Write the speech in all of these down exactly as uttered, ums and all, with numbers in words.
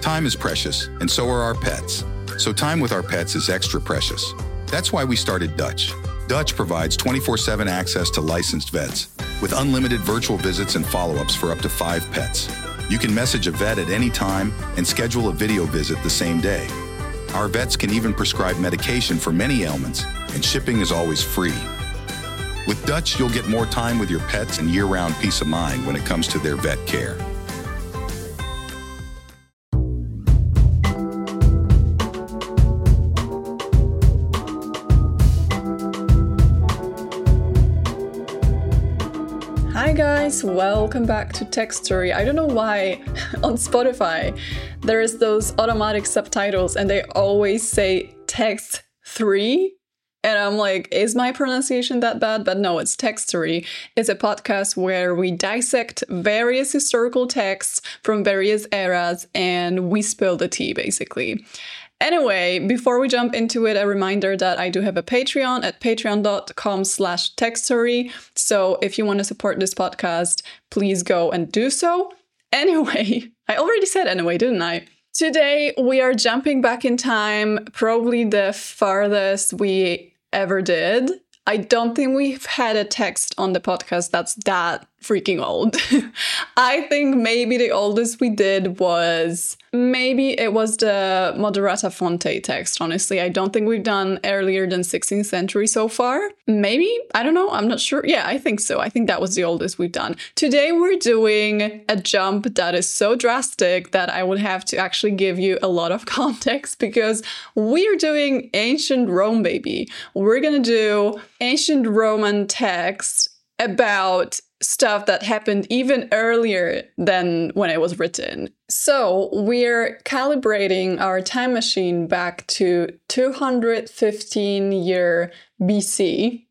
Time is precious, and so are our pets. So time with our pets is extra precious. That's why we started Dutch. Dutch provides twenty-four seven access to licensed vets, with unlimited virtual visits and follow-ups for up to five pets. You can message a vet at any time and schedule a video visit the same day. Our vets can even prescribe medication for many ailments, and shipping is always free. With Dutch, you'll get more time with your pets and year-round peace of mind when it comes to their vet care. Hi guys, welcome back to Textory. I don't know why on Spotify there is those automatic subtitles and they always say text three. And I'm like, is my pronunciation that bad? But no, it's Textory. It's a podcast where we dissect various historical texts from various eras and we spill the tea, basically. Anyway, before we jump into it, a reminder that I do have a Patreon at patreon.com slash Textory. So if you want to support this podcast, please go and do so. Anyway, I already said anyway, didn't I? Today, we are jumping back in time, probably the farthest we ever did. I don't think we've had a text on the podcast that's that freaking old. I think maybe the oldest we did was, maybe it was the Moderata Fonte text, honestly. I don't think we've done earlier than sixteenth century so far. Maybe? I don't know. I'm not sure. Yeah, I think so. I think that was the oldest we've done. Today we're doing a jump that is so drastic that I would have to actually give you a lot of context because we're doing ancient Rome, baby. We're gonna do ancient Roman text about stuff that happened even earlier than when it was written. So we're calibrating our time machine back to two hundred fifteen year B C.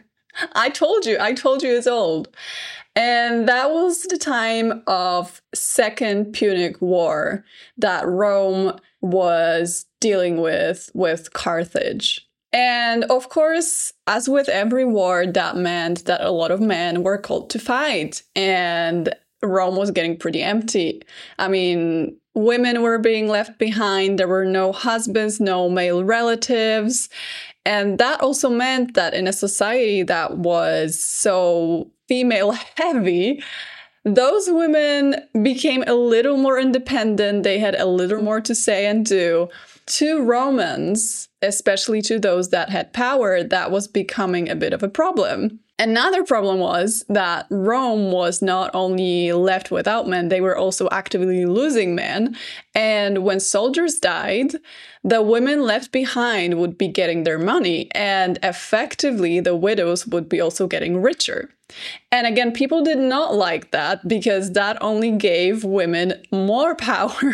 I told you, I told you it's old. And that was the time of Second Punic War that Rome was dealing with with Carthage. And of course, as with every war, that meant that a lot of men were called to fight. And Rome was getting pretty empty. I mean, women were being left behind. There were no husbands, no male relatives. And that also meant that in a society that was so female heavy, those women became a little more independent. They had a little more to say and do. To Romans, especially to those that had power, that was becoming a bit of a problem. Another problem was that Rome was not only left without men, they were also actively losing men. And when soldiers died, the women left behind would be getting their money, and effectively the widows would be also getting richer. And again, people did not like that because that only gave women more power.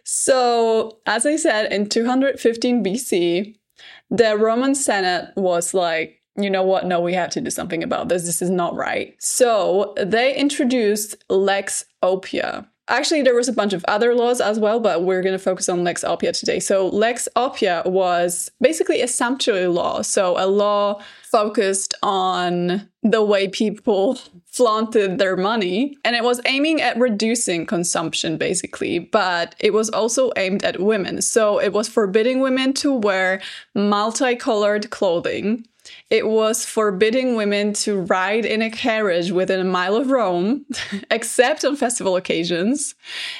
So, as I said, in two hundred fifteen B C, the Roman Senate was like, you know what? No, we have to do something about this. This is not right. So they introduced Lex Oppia. Actually, there was a bunch of other laws as well, but we're going to focus on Lex Oppia today. So Lex Oppia was basically a sumptuary law. So a law focused on the way people flaunted their money. And it was aiming at reducing consumption, basically. But it was also aimed at women. So it was forbidding women to wear multicolored clothing. It was forbidding women to ride in a carriage within a mile of Rome, except on festival occasions.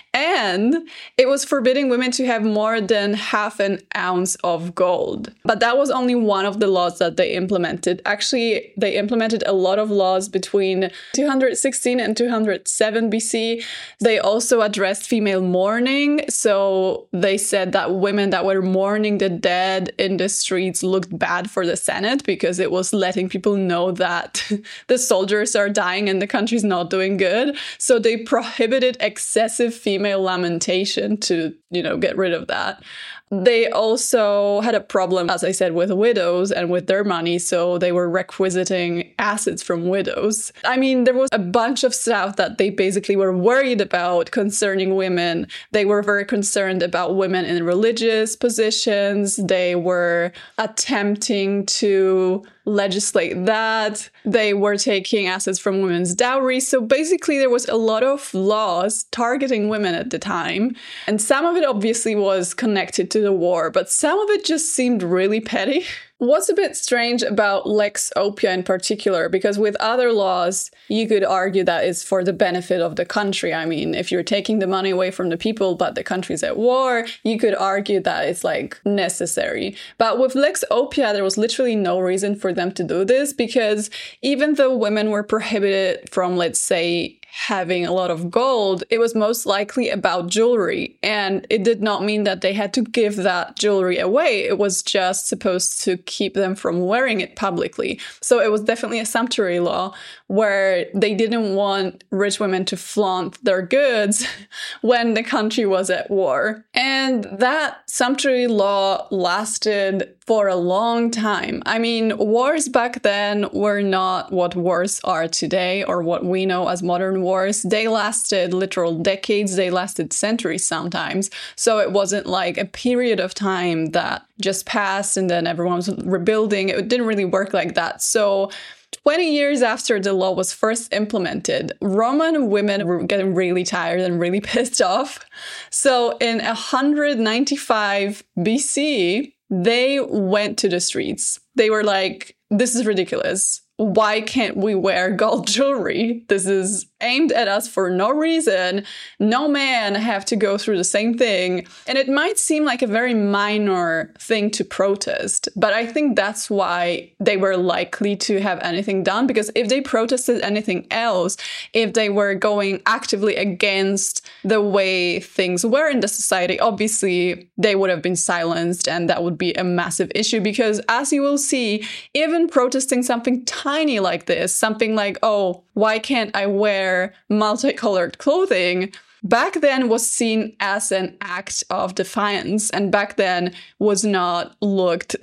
And it was forbidding women to have more than half an ounce of gold. But that was only one of the laws that they implemented. Actually, they implemented a lot of laws between two hundred sixteen and two hundred seven B C. They also addressed female mourning. So they said that women that were mourning the dead in the streets looked bad for the Senate because it was letting people know that the soldiers are dying and the country's not doing good. So they prohibited excessive female lamentation to, you know, get rid of that. They also had a problem, as I said, with widows and with their money, so they were requisiting assets from widows. I mean, there was a bunch of stuff that they basically were worried about concerning women. They were very concerned about women in religious positions. They were attempting to legislate that. They were taking assets from women's dowry. So basically, there was a lot of laws targeting women at the time. And some of it obviously was connected to the war, but some of it just seemed really petty. What's a bit strange about Lex Oppia in particular, because with other laws, you could argue that it's for the benefit of the country. I mean, if you're taking the money away from the people, but the country's at war, you could argue that it's like necessary. But with Lex Oppia, there was literally no reason for them to do this, because even though women were prohibited from, let's say, having a lot of gold, it was most likely about jewelry. And it did not mean that they had to give that jewelry away. It was just supposed to keep them from wearing it publicly. So it was definitely a sumptuary law where they didn't want rich women to flaunt their goods when the country was at war. And that sumptuary law lasted for a long time. I mean, wars back then were not what wars are today or what we know as modern wars. They lasted literal decades. They lasted centuries sometimes. So it wasn't like a period of time that just passed and then everyone was rebuilding. It didn't really work like that. So twenty years after the law was first implemented, Roman women were getting really tired and really pissed off. So in one ninety-five B C, they went to the streets. They were like, this is ridiculous. Why can't we wear gold jewelry? This is aimed at us for no reason. No man have to go through the same thing. And it might seem like a very minor thing to protest, but I think that's why they were likely to have anything done, because if they protested anything else, if they were going actively against the way things were in the society, obviously they would have been silenced, and that would be a massive issue, because as you will see, even protesting something tiny like this, something like, oh, why can't I wear multicolored clothing, back then was seen as an act of defiance, and back then was not looked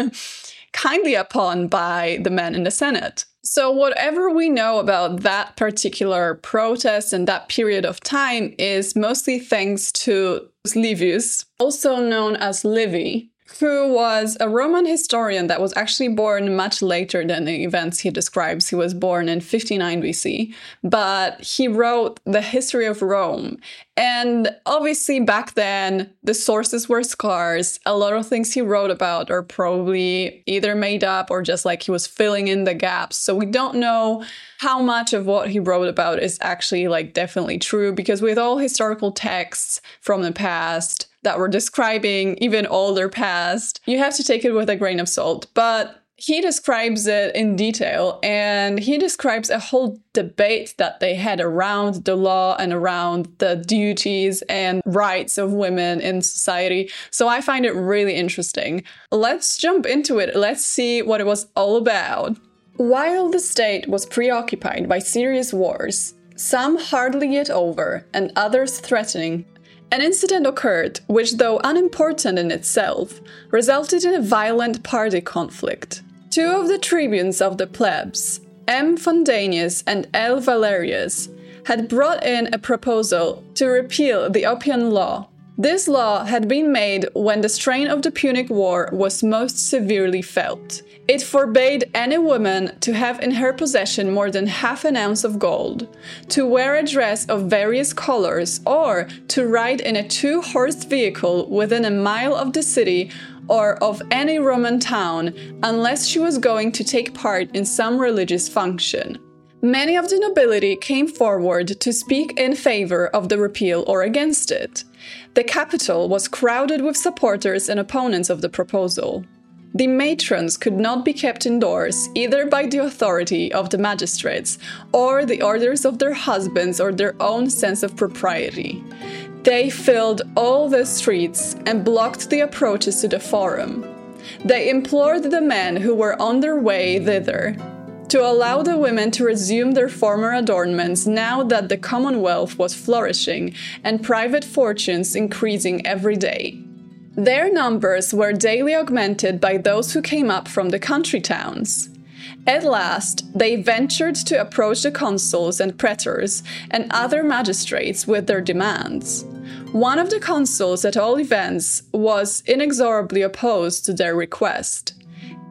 kindly upon by the men in the Senate. So whatever we know about that particular protest and that period of time is mostly thanks to Livius, also known as Livy, who was a Roman historian that was actually born much later than the events he describes. He was born in fifty-nine B C, but he wrote the history of Rome. And obviously back then, the sources were scarce. A lot of things he wrote about are probably either made up or just like he was filling in the gaps. So we don't know how much of what he wrote about is actually like definitely true, because with all historical texts from the past that were describing even older past, you have to take it with a grain of salt. But he describes it in detail, and he describes a whole debate that they had around the law and around the duties and rights of women in society. So I find it really interesting. Let's jump into it. Let's see what it was all about. While the state was preoccupied by serious wars, some hardly yet over and others threatening, an incident occurred which, though unimportant in itself, resulted in a violent party conflict. Two of the tribunes of the plebs, M. Fundanius and L. Valerius, had brought in a proposal to repeal the Oppian Law. This law had been made when the strain of the Punic War was most severely felt. It forbade any woman to have in her possession more than half an ounce of gold, to wear a dress of various colors, or to ride in a two-horsed vehicle within a mile of the city or of any Roman town, unless she was going to take part in some religious function. Many of the nobility came forward to speak in favor of the repeal or against it. The capital was crowded with supporters and opponents of the proposal. The matrons could not be kept indoors either by the authority of the magistrates or the orders of their husbands or their own sense of propriety. They filled all the streets and blocked the approaches to the forum. They implored the men who were on their way thither to allow the women to resume their former adornments now that the Commonwealth was flourishing and private fortunes increasing every day. Their numbers were daily augmented by those who came up from the country towns. At last, they ventured to approach the consuls and praetors and other magistrates with their demands. One of the consuls, at all events, was inexorably opposed to their request.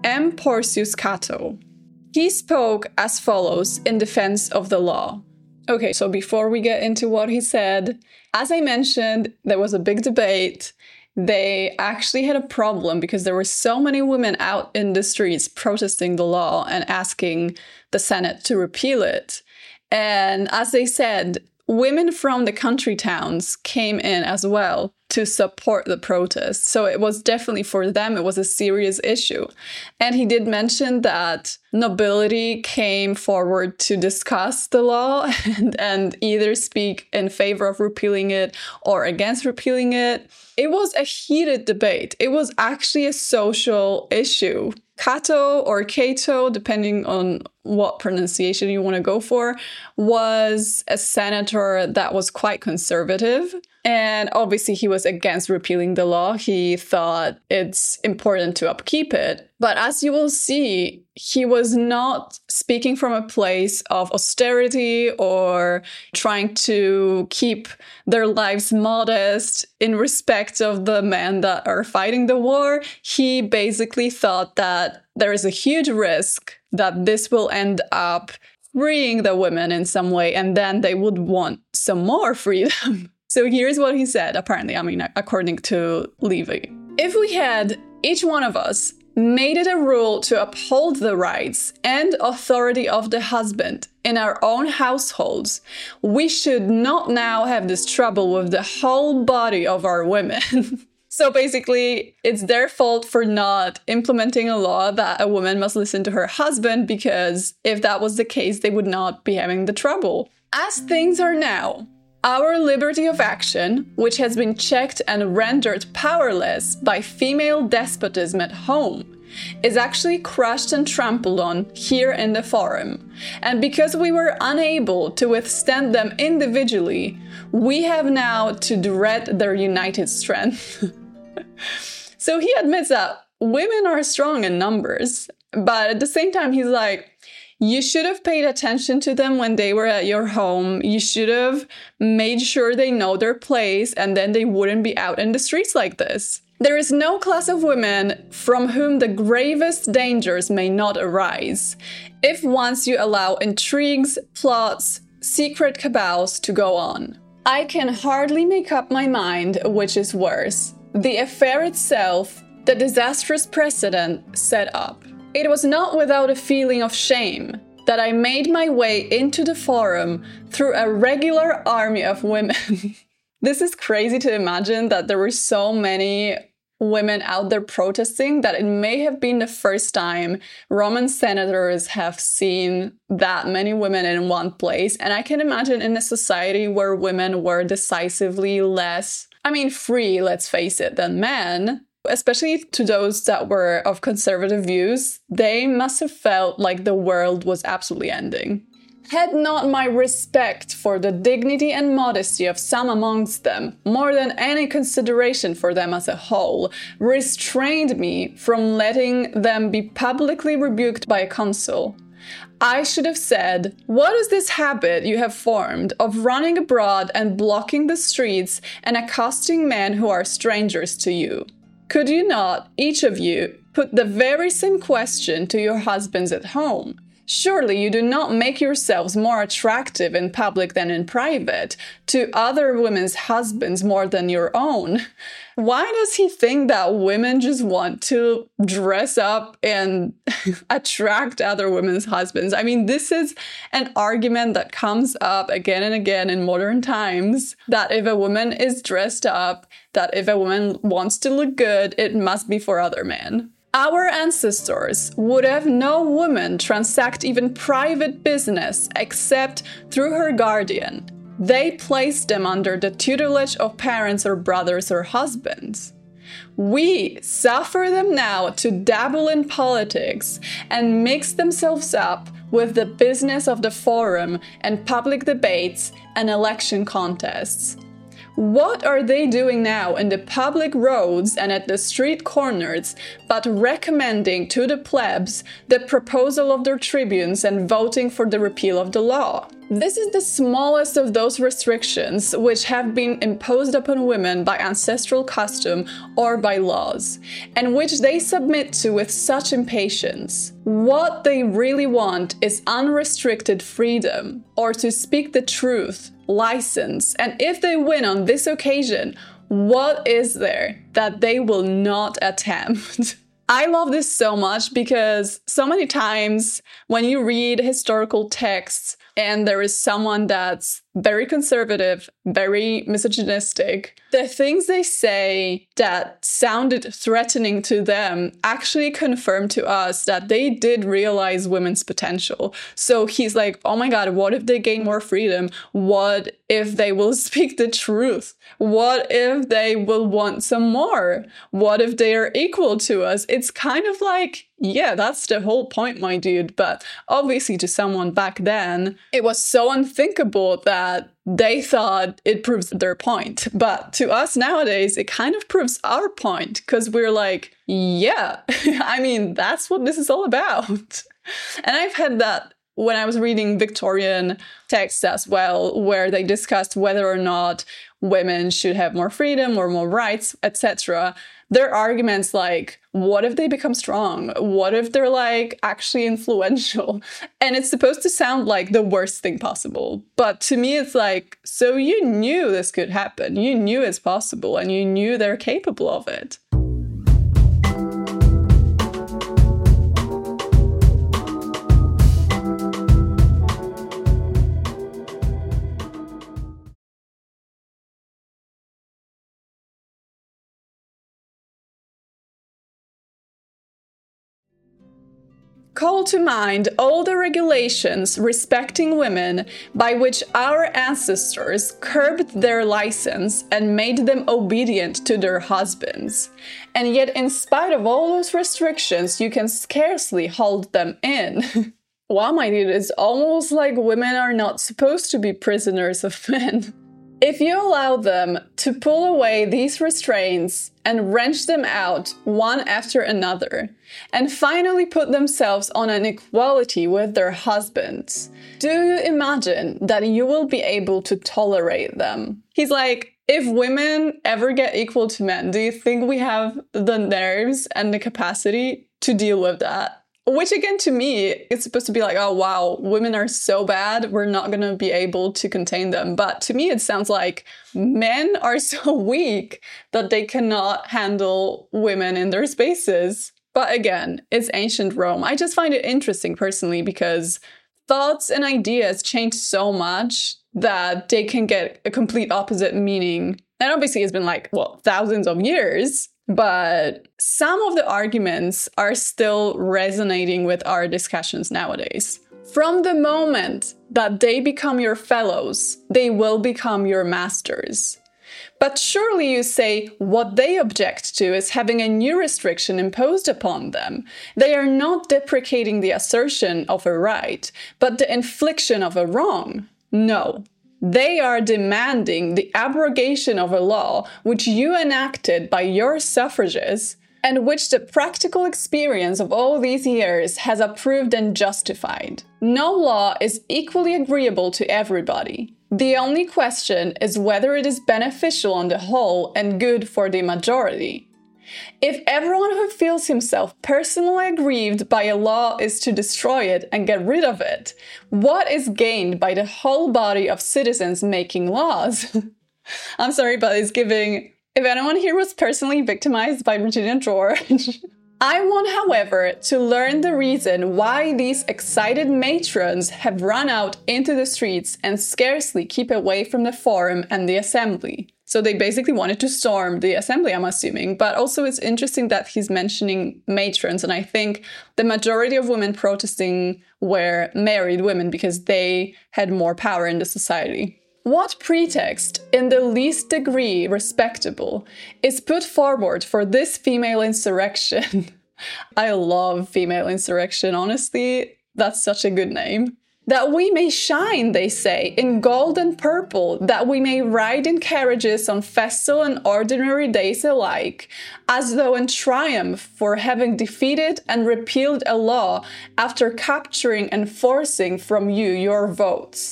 M. Porcius Cato. He spoke as follows in defense of the law. Okay, so before we get into what he said, as I mentioned, there was a big debate. They actually had a problem because there were so many women out in the streets protesting the law and asking the Senate to repeal it. And as they said, women from the country towns came in as well to support the protest. So it was definitely for them, it was a serious issue. And he did mention that nobility came forward to discuss the law and, and either speak in favor of repealing it or against repealing it. It was a heated debate. It was actually a social issue. Cato or Cato, depending on what pronunciation you want to go for, was a senator that was quite conservative. And obviously he was against repealing the law. He thought it's important to upkeep it. But as you will see, he was not speaking from a place of austerity or trying to keep their lives modest in respect of the men that are fighting the war. He basically thought that there is a huge risk that this will end up freeing the women in some way, and then they would want some more freedom. So here's what he said, apparently, I mean, according to Livy. If we had, each one of us, made it a rule to uphold the rights and authority of the husband in our own households, we should not now have this trouble with the whole body of our women. So basically, it's their fault for not implementing a law that a woman must listen to her husband, because if that was the case, they would not be having the trouble. As things are now, our liberty of action, which has been checked and rendered powerless by female despotism at home, is actually crushed and trampled on here in the Forum. And because we were unable to withstand them individually, we have now to dread their united strength. So he admits that women are strong in numbers, but at the same time, he's like, you should have paid attention to them when they were at your home. You should have made sure they know their place, and then they wouldn't be out in the streets like this. There is no class of women from whom the gravest dangers may not arise, if once you allow intrigues, plots, secret cabals to go on. I can hardly make up my mind which is worse, the affair itself, the disastrous precedent set up. It was not without a feeling of shame that I made my way into the Forum through a regular army of women. This is crazy to imagine that there were so many women out there protesting that it may have been the first time Roman senators have seen that many women in one place. And I can imagine in a society where women were decisively less, I mean, free, let's face it, than men, especially to those that were of conservative views, they must have felt like the world was absolutely ending. Had not my respect for the dignity and modesty of some amongst them, more than any consideration for them as a whole, restrained me from letting them be publicly rebuked by a consul, I should have said, what is this habit you have formed of running abroad and blocking the streets and accosting men who are strangers to you? Could you not, each of you, put the very same question to your husbands at home? Surely you do not make yourselves more attractive in public than in private, to other women's husbands more than your own. Why does he think that women just want to dress up and attract other women's husbands? I mean, this is an argument that comes up again and again in modern times, that if a woman is dressed up, that if a woman wants to look good, it must be for other men. Our ancestors would have no woman transact even private business except through her guardian. They placed them under the tutelage of parents or brothers or husbands. We suffer them now to dabble in politics and mix themselves up with the business of the forum and public debates and election contests. What are they doing now in the public roads and at the street corners but recommending to the plebs the proposal of their tribunes and voting for the repeal of the law? This is the smallest of those restrictions which have been imposed upon women by ancestral custom or by laws, and which they submit to with such impatience. What they really want is unrestricted freedom, or to speak the truth, license, and if they win on this occasion, what is there that they will not attempt? I love this so much because so many times when you read historical texts and there is someone that's very conservative, very misogynistic, the things they say that sounded threatening to them actually confirm to us that they did realize women's potential. So he's like, oh my God, what if they gain more freedom? What if they will speak the truth? What if they will want some more? What if they are equal to us? It's kind of like, yeah, that's the whole point, my dude. But obviously to someone back then, it was so unthinkable that they thought it proves their point. But to us nowadays, it kind of proves our point because we're like, yeah, I mean, that's what this is all about. And I've had that when I was reading Victorian texts as well, where they discussed whether or not women should have more freedom or more rights, et cetera. There are arguments like, what if they become strong? What if they're like actually influential? And it's supposed to sound like the worst thing possible. But to me, it's like, so you knew this could happen. You knew it's possible and you knew they're capable of it. Call to mind all the regulations respecting women by which our ancestors curbed their license and made them obedient to their husbands. And yet, in spite of all those restrictions, you can scarcely hold them in. Wow, my dude, it's almost like women are not supposed to be prisoners of men. If you allow them to pull away these restraints and wrench them out one after another, and finally put themselves on an equality with their husbands, do you imagine that you will be able to tolerate them? He's like, if women ever get equal to men, do you think we have the nerves and the capacity to deal with that? Which again, to me, it's supposed to be like, oh wow, women are so bad, we're not going to be able to contain them. But to me, it sounds like men are so weak that they cannot handle women in their spaces. But again, it's ancient Rome. I just find it interesting personally because thoughts and ideas change so much that they can get a complete opposite meaning. And obviously it's been like, well, thousands of years. But some of the arguments are still resonating with our discussions nowadays. From the moment that they become your fellows, they will become your masters. But surely you say what they object to is having a new restriction imposed upon them. They are not deprecating the assertion of a right, but the infliction of a wrong. No. They are demanding the abrogation of a law which you enacted by your suffrages and which the practical experience of all these years has approved and justified. No law is equally agreeable to everybody. The only question is whether it is beneficial on the whole and good for the majority. If everyone who feels himself personally aggrieved by a law is to destroy it and get rid of it, what is gained by the whole body of citizens making laws? I'm sorry, but it's giving, if anyone here was personally victimized by Virginia George. I want, however, to learn the reason why these excited matrons have run out into the streets and scarcely keep away from the forum and the assembly. So they basically wanted to storm the assembly, I'm assuming. But also it's interesting that he's mentioning matrons. And I think the majority of women protesting were married women because they had more power in the society. What pretext, in the least degree respectable, is put forward for this female insurrection? I love female insurrection, honestly. That's such a good name. That we may shine, they say, in gold and purple, that we may ride in carriages on festal and ordinary days alike, as though in triumph for having defeated and repealed a law after capturing and forcing from you your votes.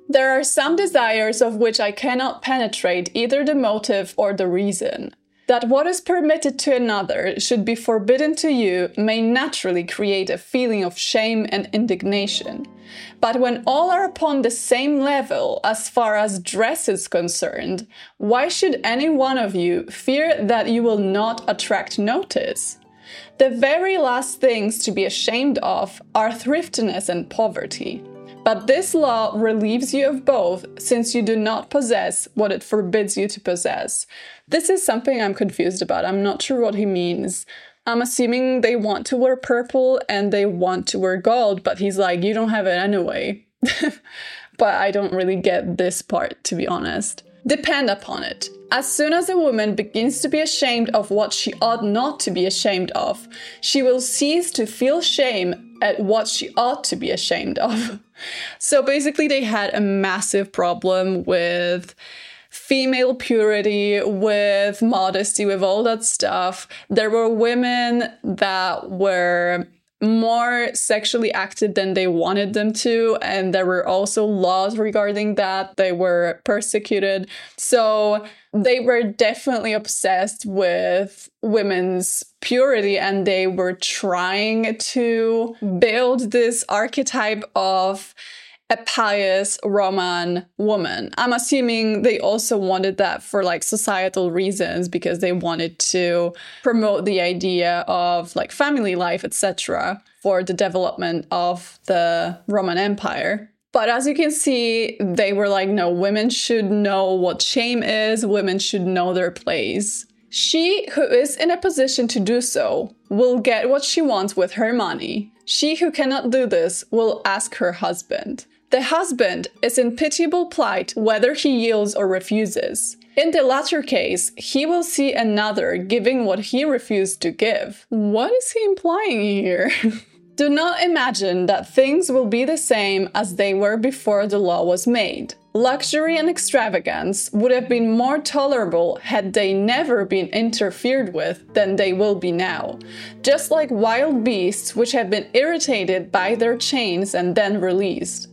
There are some desires of which I cannot penetrate either the motive or the reason. That what is permitted to another should be forbidden to you may naturally create a feeling of shame and indignation. But when all are upon the same level as far as dress is concerned, why should any one of you fear that you will not attract notice? The very last things to be ashamed of are thriftiness and poverty. But this law relieves you of both, since you do not possess what it forbids you to possess. This is something I'm confused about. I'm not sure what he means. I'm assuming they want to wear purple and they want to wear gold, but he's like, you don't have it anyway. But I don't really get this part, to be honest. Depend upon it. As soon as a woman begins to be ashamed of what she ought not to be ashamed of, she will cease to feel shame at what she ought to be ashamed of. So basically they had a massive problem with female purity, with modesty, with all that stuff. There were women that were more sexually active than they wanted them to, and there were also laws regarding that. They were persecuted. So they were definitely obsessed with women's purity, and they were trying to build this archetype of a pious Roman woman. I'm assuming they also wanted that for like societal reasons, because they wanted to promote the idea of like family life, et cetera, for the development of the Roman Empire. But as you can see, they were like, no, women should know what shame is. Women should know their place. She who is in a position to do so will get what she wants with her money. She who cannot do this will ask her husband. The husband is in pitiable plight whether he yields or refuses. In the latter case, he will see another giving what he refused to give. What is he implying here? Do not imagine that things will be the same as they were before the law was made. Luxury and extravagance would have been more tolerable had they never been interfered with than they will be now, just like wild beasts which have been irritated by their chains and then released.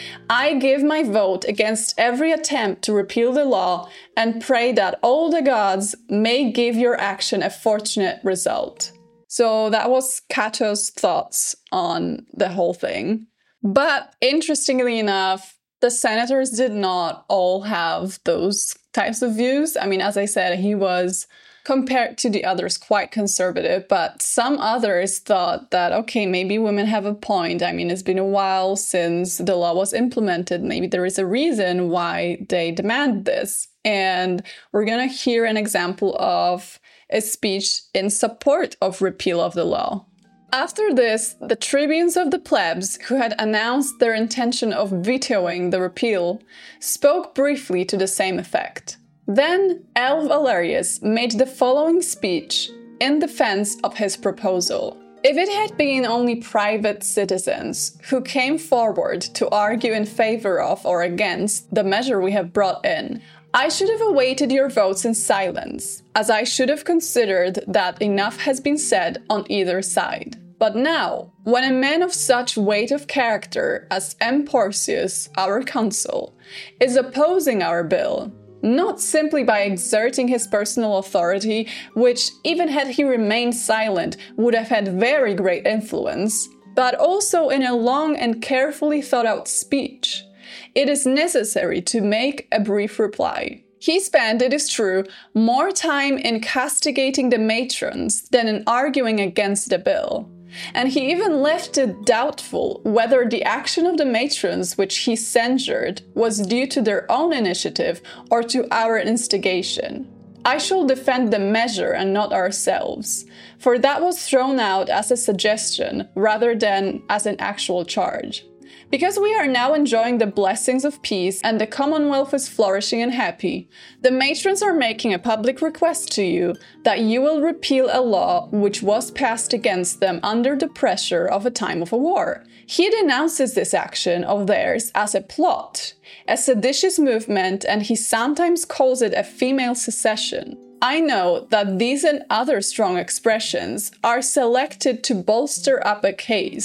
I give my vote against every attempt to repeal the law and pray that all the gods may give your action a fortunate result. So that was Cato's thoughts on the whole thing. But interestingly enough, the senators did not all have those types of views. I mean, as I said, he was, compared to the others, quite conservative, but some others thought that, okay, maybe women have a point. I mean, it's been a while since the law was implemented. Maybe there is a reason why they demand this. And we're going to hear an example of a speech in support of repeal of the law. After this, the tribunes of the plebs, who had announced their intention of vetoing the repeal, spoke briefly to the same effect. Then L. Valerius made the following speech in defense of his proposal. If it had been only private citizens who came forward to argue in favor of or against the measure we have brought in, I should have awaited your votes in silence, as I should have considered that enough has been said on either side. But now, when a man of such weight of character as M. Porcius, our consul, is opposing our bill, not simply by exerting his personal authority, which, even had he remained silent, would have had very great influence, but also in a long and carefully thought-out speech, it is necessary to make a brief reply. He spent, it is true, more time in castigating the matrons than in arguing against the bill. And he even left it doubtful whether the action of the matrons which he censured was due to their own initiative or to our instigation. I shall defend the measure and not ourselves, for that was thrown out as a suggestion rather than as an actual charge. Because we are now enjoying the blessings of peace and the Commonwealth is flourishing and happy, the matrons are making a public request to you that you will repeal a law which was passed against them under the pressure of a time of a war. He denounces this action of theirs as a plot, a seditious movement, and he sometimes calls it a female secession. I know that these and other strong expressions are selected to bolster up a case,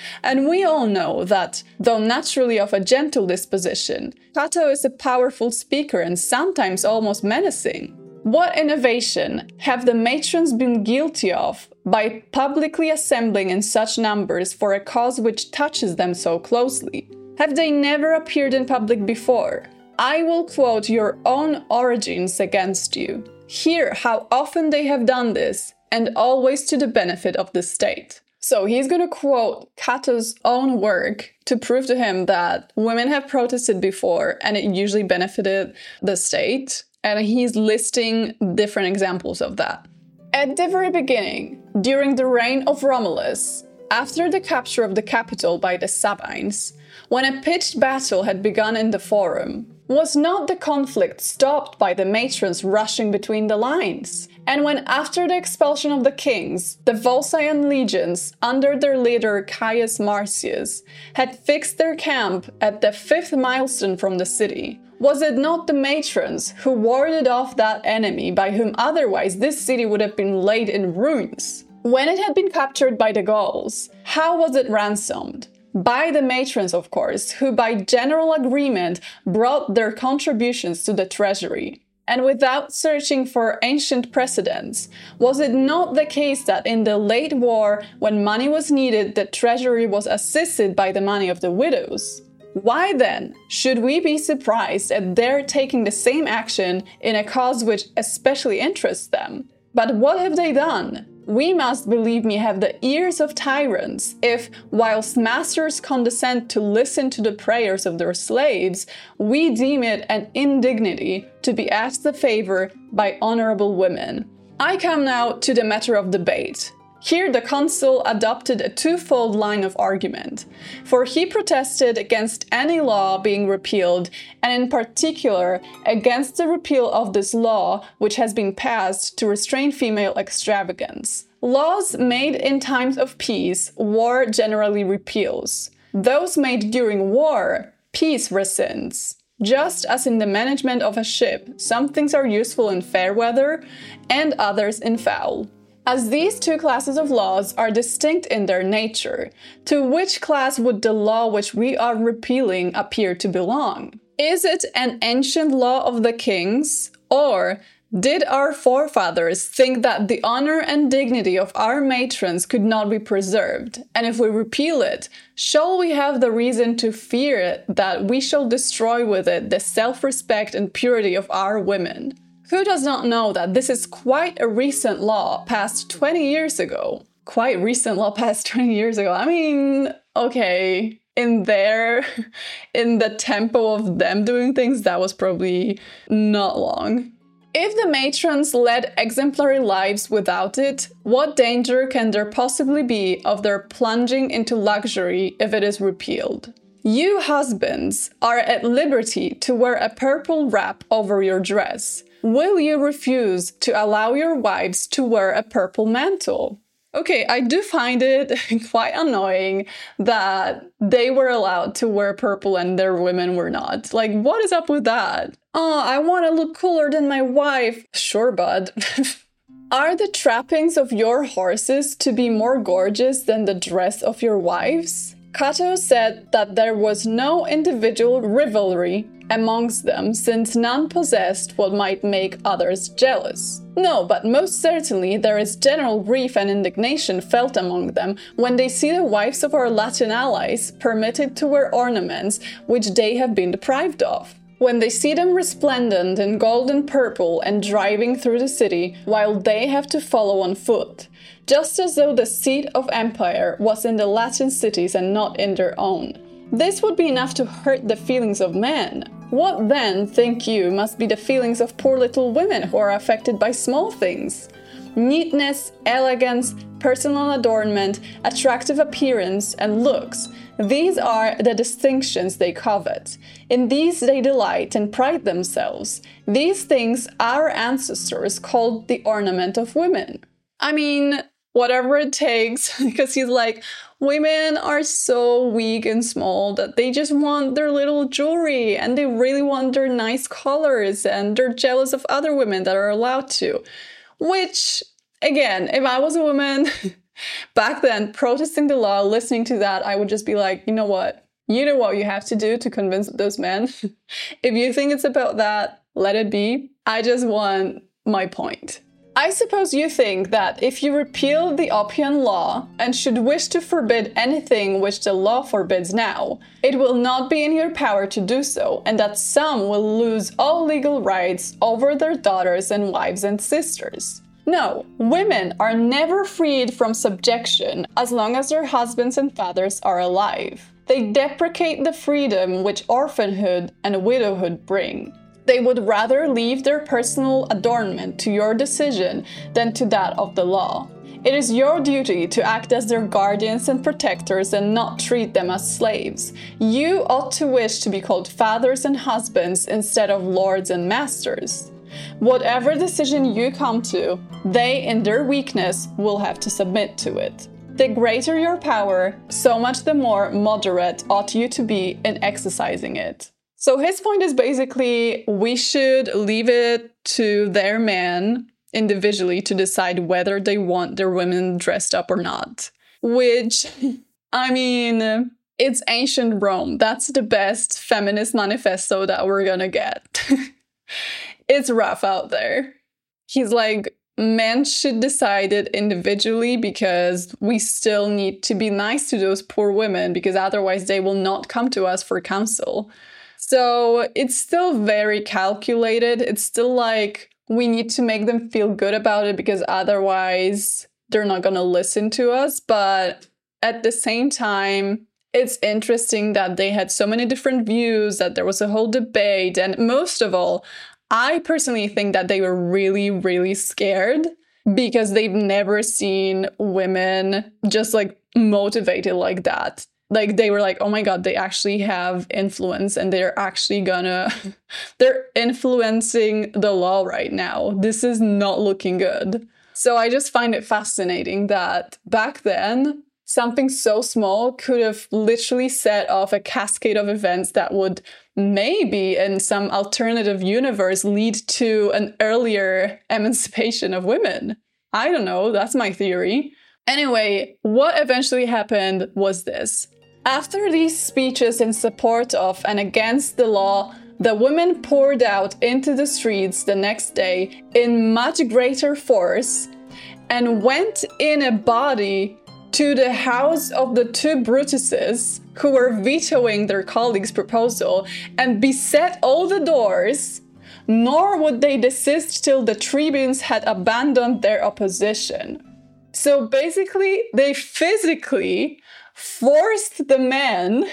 And we all know that, though naturally of a gentle disposition, Cato is a powerful speaker and sometimes almost menacing. What innovation have the matrons been guilty of by publicly assembling in such numbers for a cause which touches them so closely? Have they never appeared in public before? I will quote your own origins against you. Hear how often they have done this, and always to the benefit of the state. So he's going to quote Cato's own work to prove to him that women have protested before and it usually benefited the state. And he's listing different examples of that. At the very beginning, during the reign of Romulus, after the capture of the capital by the Sabines, when a pitched battle had begun in the Forum, was not the conflict stopped by the matrons rushing between the lines? And when after the expulsion of the kings, the Volscian legions, under their leader Caius Marcius, had fixed their camp at the fifth milestone from the city, was it not the matrons who warded off that enemy by whom otherwise this city would have been laid in ruins? When it had been captured by the Gauls, how was it ransomed? By the matrons, of course, who by general agreement brought their contributions to the treasury. And without searching for ancient precedents, was it not the case that in the late war, when money was needed, the treasury was assisted by the money of the widows? Why then should we be surprised at their taking the same action in a cause which especially interests them? But what have they done? We must, believe me, have the ears of tyrants if, whilst masters condescend to listen to the prayers of their slaves, we deem it an indignity to be asked a favor by honorable women. I come now to the matter of debate. Here the consul adopted a twofold line of argument, for he protested against any law being repealed, and in particular against the repeal of this law which has been passed to restrain female extravagance. Laws made in times of peace, war generally repeals. Those made during war, peace rescinds. Just as in the management of a ship, some things are useful in fair weather and others in foul. As these two classes of laws are distinct in their nature, to which class would the law which we are repealing appear to belong? Is it an ancient law of the kings, or did our forefathers think that the honor and dignity of our matrons could not be preserved, and if we repeal it, shall we have the reason to fear that we shall destroy with it the self-respect and purity of our women? Who does not know that this is quite a recent law passed twenty years ago? Quite recent law passed twenty years ago. I mean, okay, in there, in the tempo of them doing things, that was probably not long. If the matrons led exemplary lives without it, what danger can there possibly be of their plunging into luxury if it is repealed? You husbands are at liberty to wear a purple wrap over your dress. Will you refuse to allow your wives to wear a purple mantle? Okay, I do find it quite annoying that they were allowed to wear purple and their women were not. Like, what is up with that? Oh, I want to look cooler than my wife. Sure, bud. Are the trappings of your horses to be more gorgeous than the dress of your wives? Cato said that there was no individual rivalry amongst them, since none possessed what might make others jealous. No, but most certainly there is general grief and indignation felt among them when they see the wives of our Latin allies permitted to wear ornaments which they have been deprived of. When they see them resplendent in gold and purple and driving through the city, while they have to follow on foot, just as though the seat of empire was in the Latin cities and not in their own. This would be enough to hurt the feelings of men. What then, think you, must be the feelings of poor little women who are affected by small things? Neatness, elegance, personal adornment, attractive appearance, and looks. These are the distinctions they covet. In these they delight and pride themselves. These things our ancestors called the ornament of women. I mean, whatever it takes, because he's like, women are so weak and small that they just want their little jewelry and they really want their nice colors and they're jealous of other women that are allowed to. Which, again, if I was a woman, Back then, protesting the law, listening to that, I would just be like, you know what? You know what you have to do to convince those men. If you think it's about that, let it be. I just want my point. I suppose you think that if you repeal the Oppian Law and should wish to forbid anything which the law forbids now, it will not be in your power to do so, and that some will lose all legal rights over their daughters and wives and sisters. No, women are never freed from subjection as long as their husbands and fathers are alive. They deprecate the freedom which orphanhood and widowhood bring. They would rather leave their personal adornment to your decision than to that of the law. It is your duty to act as their guardians and protectors and not treat them as slaves. You ought to wish to be called fathers and husbands instead of lords and masters. Whatever decision you come to, they in their weakness will have to submit to it. The greater your power, so much the more moderate ought you to be in exercising it. So his point is basically we should leave it to their men individually to decide whether they want their women dressed up or not. Which, I mean, it's ancient Rome. That's the best feminist manifesto that we're gonna get. It's rough out there. He's like, men should decide it individually because we still need to be nice to those poor women because otherwise they will not come to us for counsel. So it's still very calculated. It's still like we need to make them feel good about it because otherwise they're not going to listen to us. But at the same time, it's interesting that they had so many different views, that there was a whole debate. And most of all, I personally think that they were really, really scared because they've never seen women just like motivated like that. Like they were like, oh my God, they actually have influence and they're actually gonna, they're influencing the law right now. This is not looking good. So I just find it fascinating that back then, something so small could have literally set off a cascade of events that would maybe in some alternative universe lead to an earlier emancipation of women. I don't know, that's my theory. Anyway, what eventually happened was this. After these speeches in support of and against the law, the women poured out into the streets the next day in much greater force and went in a body to the house of the two Brutuses who were vetoing their colleagues' proposal and beset all the doors, nor would they desist till the tribunes had abandoned their opposition. So basically, they physically forced the men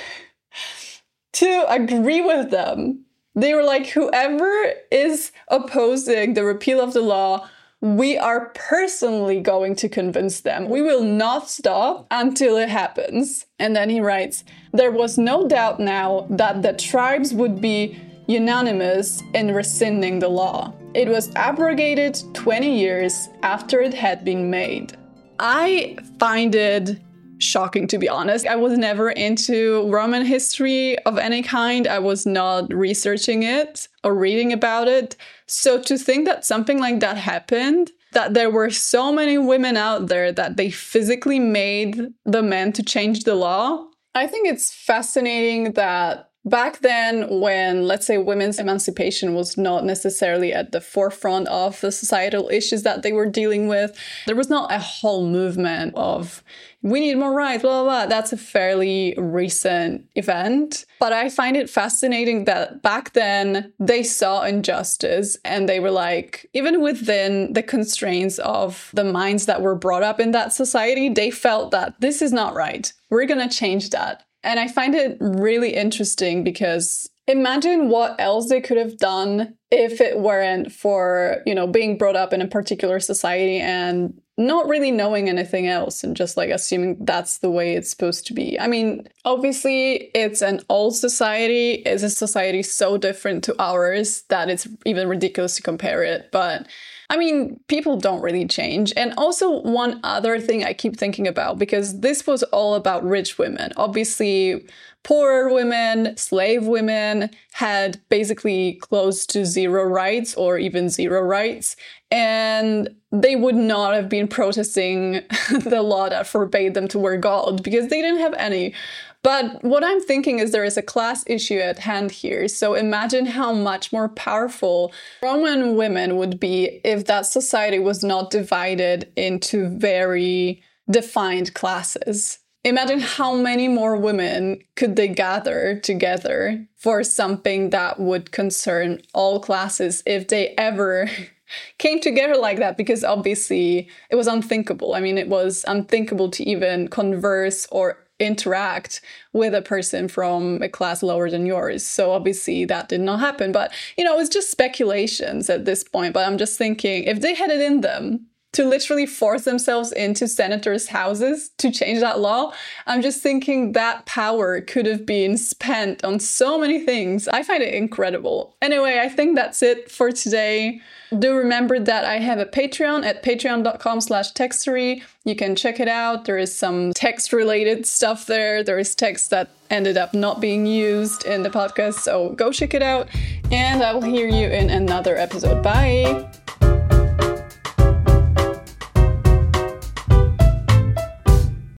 to agree with them. They were like, whoever is opposing the repeal of the law, we are personally going to convince them. We will not stop until it happens. And then he writes, there was no doubt now that the tribes would be unanimous in rescinding the law. It was abrogated twenty years after it had been made. I find it shocking, to be honest. I was never into Roman history of any kind. I was not researching it or reading about it. So to think that something like that happened, that there were so many women out there that they physically made the men to change the law, I think it's fascinating that back then, when, let's say, women's emancipation was not necessarily at the forefront of the societal issues that they were dealing with, there was not a whole movement of, we need more rights, blah, blah, blah. That's a fairly recent event. But I find it fascinating that back then, they saw injustice and they were like, even within the constraints of the minds that were brought up in that society, they felt that this is not right. We're going to change that. And I find it really interesting because imagine what else they could have done if it weren't for, you know, being brought up in a particular society and not really knowing anything else and just like assuming that's the way it's supposed to be. I mean, obviously it's an old society. It's a society so different to ours that it's even ridiculous to compare it. But I mean, people don't really change. And also one other thing I keep thinking about, because this was all about rich women. Obviously, poorer women, slave women had basically close to zero rights or even zero rights. And they would not have been protesting the law that forbade them to wear gold because they didn't have any. But what I'm thinking is there is a class issue at hand here. So imagine how much more powerful Roman women would be if that society was not divided into very defined classes. Imagine how many more women could they gather together for something that would concern all classes if they ever came together like that, because obviously it was unthinkable. I mean, it was unthinkable to even converse or interact with a person from a class lower than yours. So obviously that did not happen. But, you know, it's just speculations at this point. But I'm just thinking, if they had it in them to literally force themselves into senators' houses to change that law, I'm just thinking that power could have been spent on so many things. I find it incredible. Anyway, I think that's it for today. Do remember that I have a Patreon at patreon.com slash textory. You can check it out. There is some text-related stuff there. There is text that ended up not being used in the podcast, so go check it out. And I will hear you in another episode. Bye!